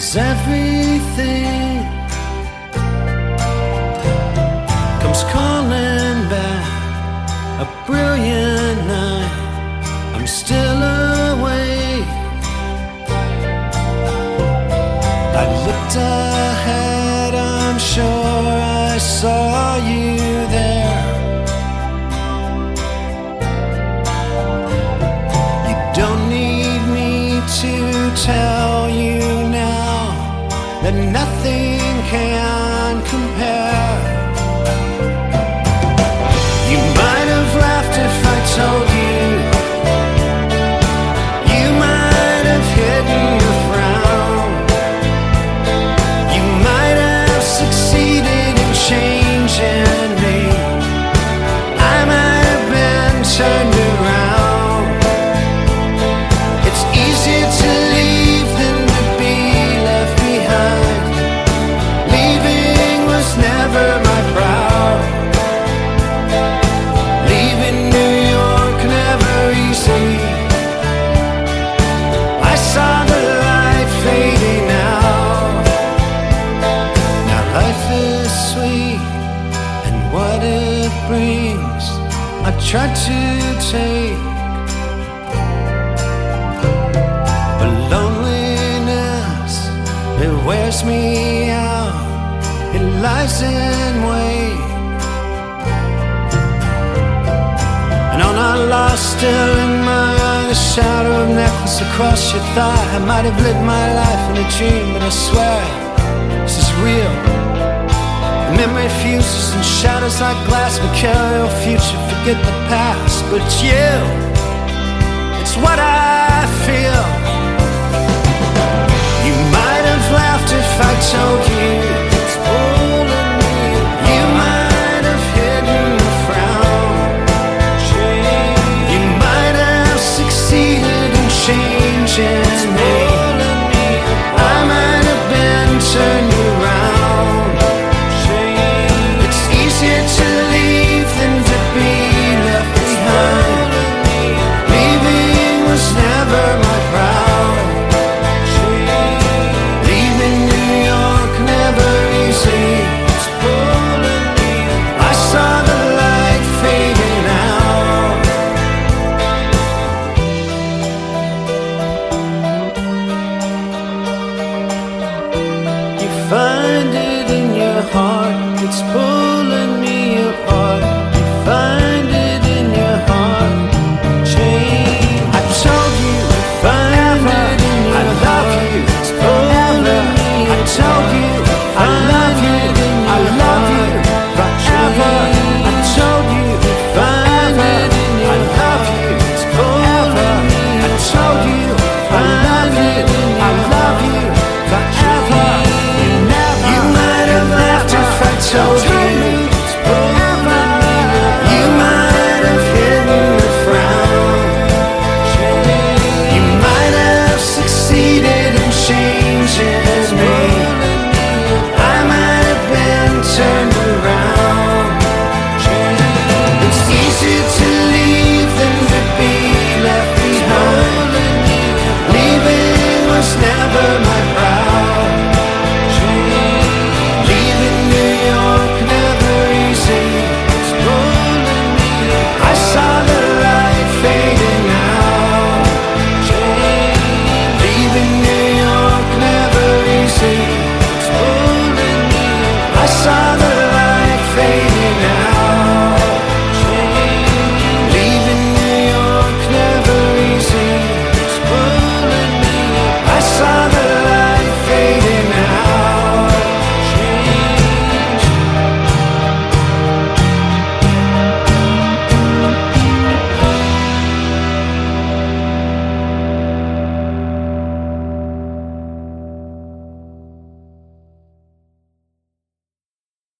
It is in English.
Everything comes calling back. A brilliant night, I'm still awake. I looked ahead, I'm sure I saw you there. You don't need me to tell you now that nothing can compare. You might have laughed if I told you. You might have hidden your frown. You might have succeeded in changing me. I might have been turned around. It's easier to leave than to be left behind. Leaving was never my proud. Leaving New York never easy. I saw the light fading out. Now life is sweet, and what it brings I try to take. But loneliness, it wears me out. It lies in wait. And all I lost still in my eye, the shadow of necklace across your thigh. I might have lived my life in a dream, but I swear this is real. The memory fuses and shatters like glass. We carry our future, forget the past. But it's you, it's what I feel. You might have laughed if I told you it's pulling me. You might have hidden the frown. You might have succeeded in changing me. I might have been turned around. It's easier to leave than to be left behind. Leaving was never my proud. Leaving New York never easy. I saw the light fading out. You find it in your heart, it's pulling